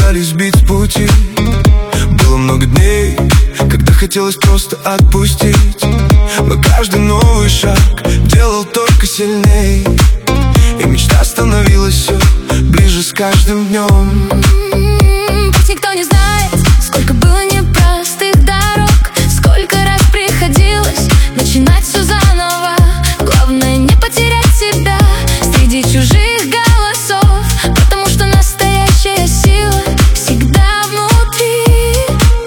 пытались сбить с пути. Было много дней, когда хотелось просто отпустить, но каждый новый шаг делал только сильней, и мечта становилась все ближе с каждым днем. Пусть никто не знает, сколько было непростых дорог, сколько раз приходилось начинать все заново. Главное не потерять себя среди чужих голосов, потому что настоящая сила всегда внутри.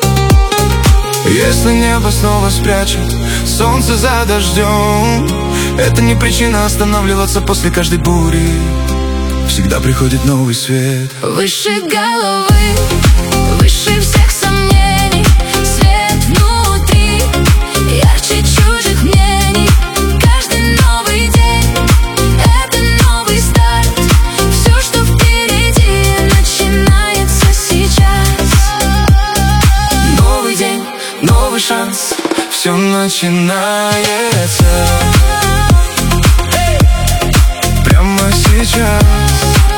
Если небо снова спрячет солнце за дождем, это не причина останавливаться после каждой бури. Всегда приходит новый свет. Выше головы, выше всех сомнений, свет внутри, ярче чужих мнений. Каждый новый день — это новый старт. Все, что впереди, начинается сейчас. Новый день, новый шанс, все начинается прямо сейчас.